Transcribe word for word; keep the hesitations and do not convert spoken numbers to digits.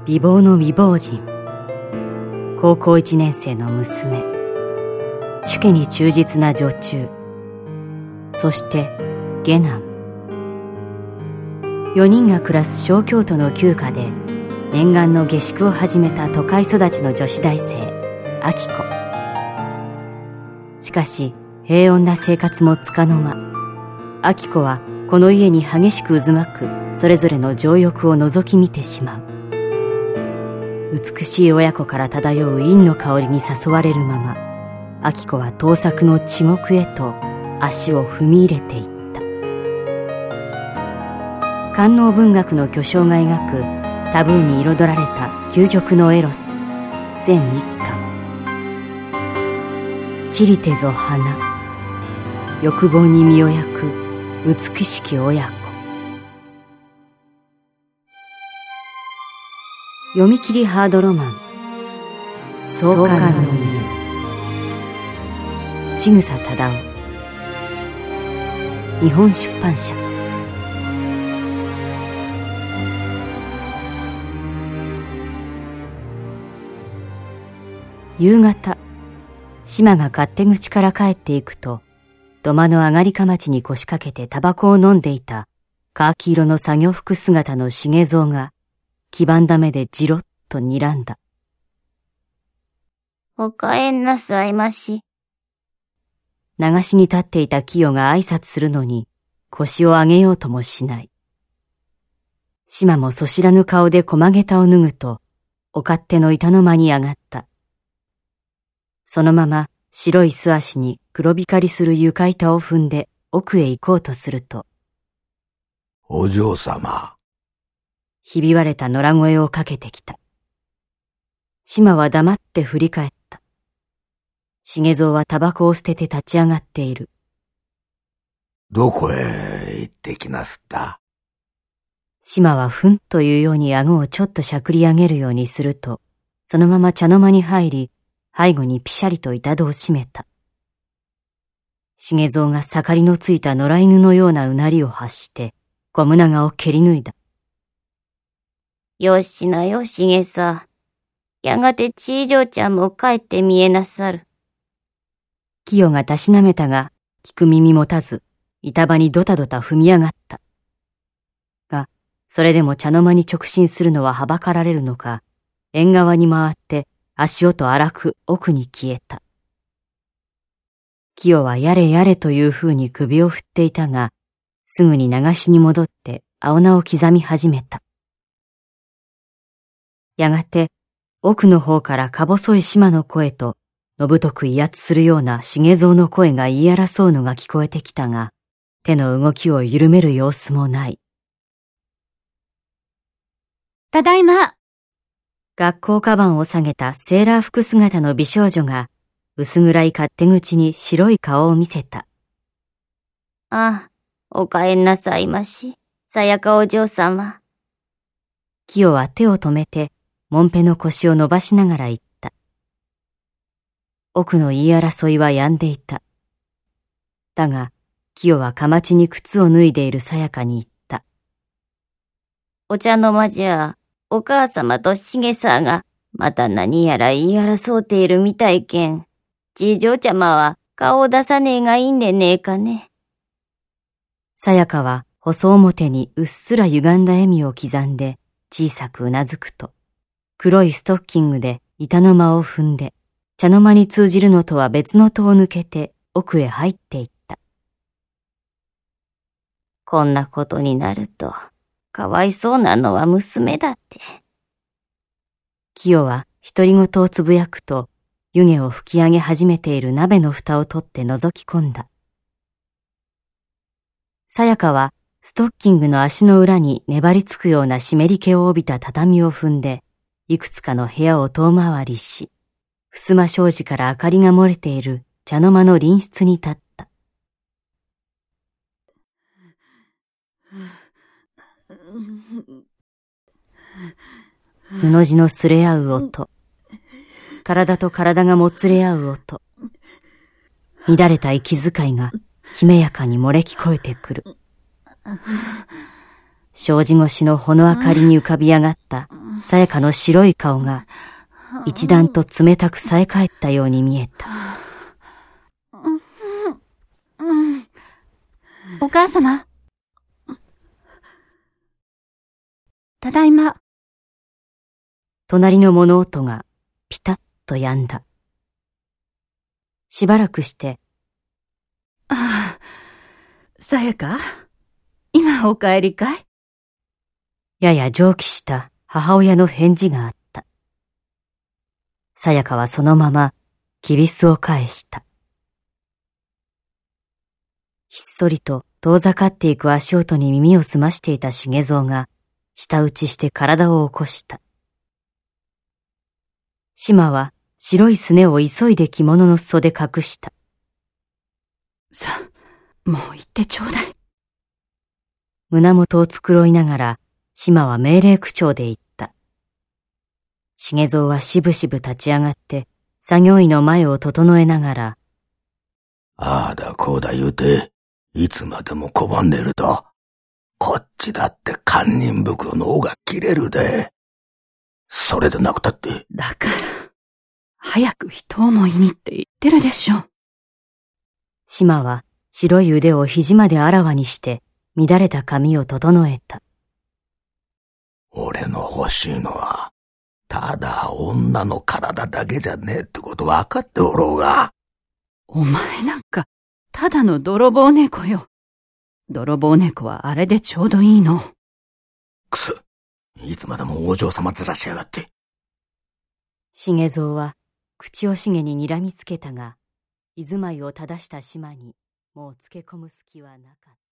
美貌の未亡人、高校一年生の娘、主家に忠実な女中、そして下男。四人が暮らす小京都の旧家で念願の下宿を始めた都会育ちの女子大生明子。しかし平穏な生活もつかの間、明子はこの家に激しく渦巻くそれぞれの情欲を覗き見てしまう。美しい親子から漂う陰の香りに誘われるまま、明子は盗作の地獄へと足を踏み入れていった。官能文学の巨匠が描くタブーに彩られた究極のエロス全一巻。散りてぞ花、欲望に身を焼く美しき親子。読み切りハードロマン、創刊の家、千草忠夫、日本出版社。夕方、島が勝手口から帰っていくと、土間の上がりか町に腰掛けてタバコを飲んでいたカーキ色の作業服姿の重蔵が、黄ばんだ目でじろっと睨んだ。 お帰んなさいまし。 流しに立っていた清が挨拶するのに腰を上げようともしない。島もそ知らぬ顔で小曲げたを脱ぐと、お勝手の板の間に上がった。そのまま白い素足に黒光りする床板を踏んで奥へ行こうとすると、 お嬢様。 ひび割れた野良声をかけてきた。島は黙って振り返った。重蔵はタバコを捨てて立ち上がっている。 どこへ行ってきなすった？ 島はふんというように顎をちょっとしゃくり上げるようにすると、そのまま茶の間に入り、背後にピシャリと板戸を閉めた。重蔵が盛りのついた野良犬のようなうなりを発して、小胸がを蹴り抜いだ。 よしなよ、重さ。やがてちい嬢ちゃんも帰って見えなさる。 清がたしなめたが、聞く耳持たず、板場にドタドタ踏み上がった。が、それでも茶の間に直進するのははばかられるのか、縁側に回って足音荒く奥に消えた。清はやれやれという風に首を振っていたが、すぐに流しに戻って青菜を刻み始めた。やがて、奥の方からか細い島の声と、のぶとく威圧するような重蔵の声が言い争うのが聞こえてきたが、手の動きを緩める様子もない。 ただいま。 学校カバンを下げたセーラー服姿の美少女が、薄暗い勝手口に白い顔を見せた。 ああ、お帰んなさいまし、さやかお嬢様。 清は手を止めて、もんぺの腰を伸ばしながら言った。奥の言い争いは止んでいた。だが、清はかまちに靴を脱いでいるさやかに言った。 お茶の間じゃ、お母様と重さが、また何やら言い争っているみたいけん。じい嬢ちゃまは顔を出さねえがいいんでねえかね。 さやかは細表にうっすら歪んだ笑みを刻んで、小さくうなずくと、黒いストッキングで板の間を踏んで、茶の間に通じるのとは別の戸を抜けて奥へ入っていった。 こんなことになると、かわいそうなのは娘だって。 清は独り言をつぶやくと、湯気を吹き上げ始めている鍋の蓋を取って覗き込んだ。さやかはストッキングの足の裏に粘りつくような湿り気を帯びた畳を踏んで、いくつかの部屋を遠回りし、襖障子から明かりが漏れている茶の間の隣室に立った。布地のすれ合う音、体と体がもつれ合う音、乱れた息遣いがひめやかに漏れ聞こえてくる。障子越しの穂の明かりに浮かび上がったさやかの白い顔が一段と冷たく冴え返ったように見えた。 お母様。ただいま。 隣の物音がピタッと止んだ。しばらくして、 ああ、さやか、今お帰りかい？ やや蒸気した母親の返事があった。さやかはそのままきびすを返した。ひっそりと遠ざかっていく足音に耳を澄ましていた重蔵が舌打ちして体を起こした。島は白いすねを急いで着物の裾で隠した。 さあ、もう行ってちょうだい。 胸元を繕いながら島は命令口調で言った。重蔵はしぶしぶ立ち上がって作業員の前を整えながら、 ああだこうだ言うて、いつまでも拒んでいると、こっちだって堪忍袋の尾が切れるで。それでなくたって。 だから、早く人思いにって言ってるでしょ。 島は白い腕を肘まであらわにして乱れた髪を整えた。 俺の欲しいのは、ただ女の体だけじゃねえってこと分かっておろうが。 お前なんか、ただの泥棒猫よ。泥棒猫はあれでちょうどいいの。 くそ、いつまでもお嬢様ずらしやがって。 重蔵は口惜しげに睨みつけたが、居住まいを正した島にもうつけ込む隙はなかった。